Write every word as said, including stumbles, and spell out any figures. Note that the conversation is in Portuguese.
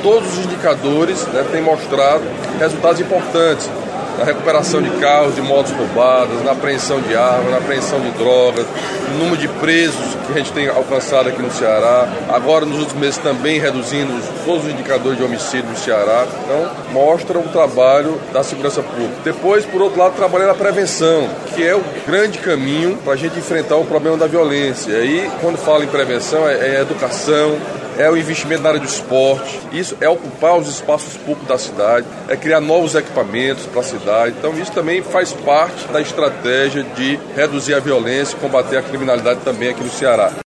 todos os indicadores, né, têm mostrado resultados importantes na recuperação de carros, de motos roubadas, na apreensão de armas, na apreensão de drogas, no número de presos que a gente tem alcançado aqui no Ceará. Agora, nos últimos meses, também reduzindo todos os indicadores de homicídio no Ceará. Então, mostra o trabalho da segurança pública. Depois, por outro lado, trabalhar na prevenção, que é o grande caminho para a gente enfrentar o problema da violência. E aí, quando fala em prevenção, é, é educação, é o investimento na área do esporte, isso é ocupar os espaços públicos da cidade, é criar novos equipamentos para a cidade. Então isso também faz parte da estratégia de reduzir a violência e combater a criminalidade também aqui no Ceará.